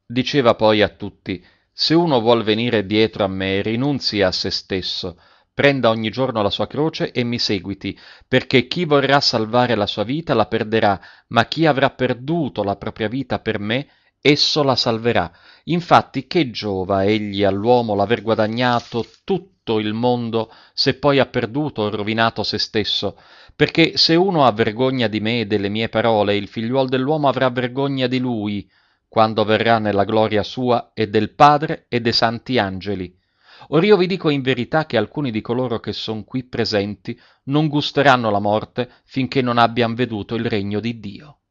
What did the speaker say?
Diceva poi a tutti: se uno vuol venire dietro a me, rinunzi a se stesso, prenda ogni giorno la sua croce e mi seguiti, perché chi vorrà salvare la sua vita la perderà, ma chi avrà perduto la propria vita per me, esso la salverà. Infatti, che giova egli all'uomo l'aver guadagnato tutto il mondo se poi ha perduto o rovinato se stesso? Perché se uno ha vergogna di me e delle mie parole, il figliuol dell'uomo avrà vergogna di lui quando verrà nella gloria sua e del Padre e dei santi angeli. Or io vi dico in verità che alcuni di coloro che son qui presenti non gusteranno la morte finché non abbiano veduto il regno di Dio.